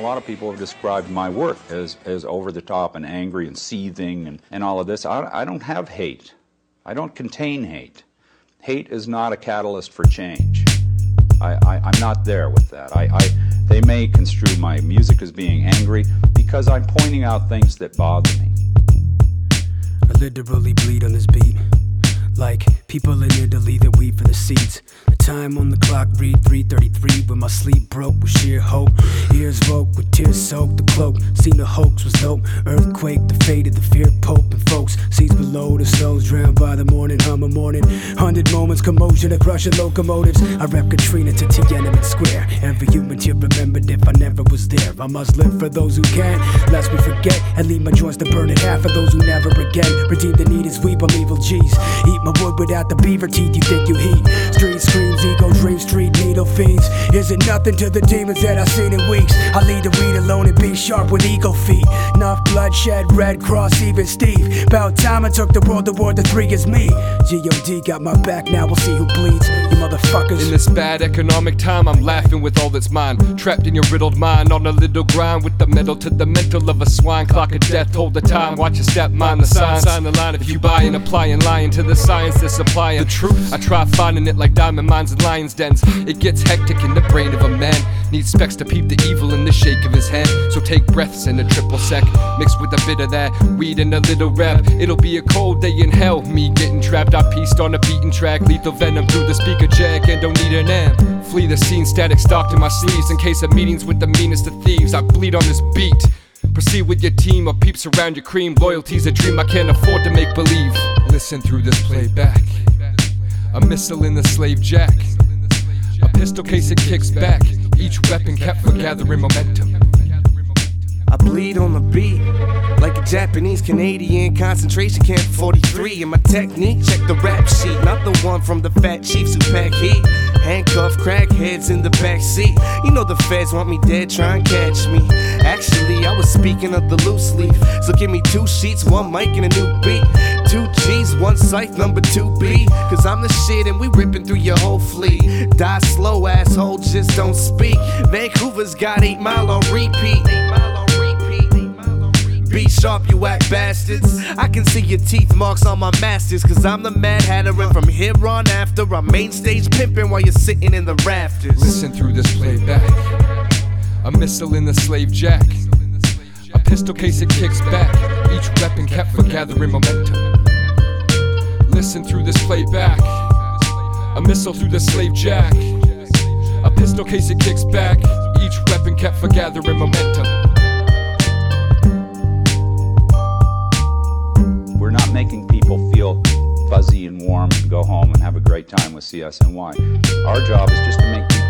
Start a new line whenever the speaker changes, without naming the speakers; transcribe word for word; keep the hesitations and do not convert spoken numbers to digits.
lot of people have described my work as, as over the top and angry and seething and, and all of this. I, I don't have hate. I don't contain hate. Hate is not a catalyst for change. I, I, I'm not there with that. I, I, they may construe my music as being angry because I'm pointing out things that bother me.
I literally bleed on this beat, like people in Italy that weep for the seats. The time on the clock read three thirty-three, when my sleep broke with sheer hope. Ears woke with tears soaked, the cloak seen the hoax was dope. Earthquake, the fate of the fear pope and folks. Seas below, the stones drowned by the morning hum of morning. Hundred moments, commotion of crushing locomotives. I rap Katrina to Tiananmen Square. Every human tear remembered if I never was there. I must live for those who can, lest we forget, and leave my joints to burn in half for those who never again redeem the need is weep, I'm evil G's. Eat my wood without the beaver teeth you think you heat. Street screams, ego dreams, street needle fiends. Is it nothing to the demons that I've seen in weeks? I lead the weed alone and be sharp with ego feet. Enough bloodshed, Red Cross, even Steve. About time I took the world to war, the three is me. G O D got my back, now we'll see who bleeds. You motherfuckers.
In this bad economic time, I'm laughing with all that's mine. Trapped in your riddled mind on a little grind with the metal to the mental of a swine. Clock of death, hold the time, watch your step, mind the sign. Sign the line if you buy and apply and lying to the science that's supplying the truth. I try finding it like diamond mines and lions dens. It gets hectic in the brain of a man. Needs specs to peep the evil in the shake of his hand. So take breaths in a triple sec, mixed with a bit of that weed and a little rev. It'll be a cold day in hell, me getting trapped. I pieced on a beaten track, lethal venom through the speaker jack and don't need an amp. Flee the scene, static stocked in my sleeves in case of meetings with the meanest of thieves. I bleed on this beat. Proceed with your team or peeps around your cream. Loyalty's a dream I can't afford to make believe. Listen through this playback. A missile in the slave jack. A pistol case it kicks back. Each weapon kept for gathering momentum.
I bleed on the beat like a Japanese Canadian concentration camp forty-three. And my technique, check the rap sheet, not the one from the fat chiefs who pack heat. Handcuffed crackheads in the back seat. You know the feds want me dead, try and catch me. Actually, I was speaking of the loose leaf. So give me two sheets, one mic and a new beat. Two G's, one scythe, number two B. Cause I'm the shit and we ripping through your whole fleet. Die slow, asshole, just don't speak. Vancouver's got eight Mile on repeat. Be sharp, you whack bastards. I can see your teeth marks on my masters. Cause I'm the Mad Hatter and from here on after I'm main stage pimping while you're sitting in the rafters.
Listen through this playback. A missile in the slave jack. A pistol case it kicks back. Each weapon kept for gathering momentum. Listen through this playback. A missile through the slave jack. A pistol case it kicks back. Each weapon kept for gathering momentum.
We're not making people feel fuzzy and warm and go home and have a great time with C S N Y. Our job is just to make people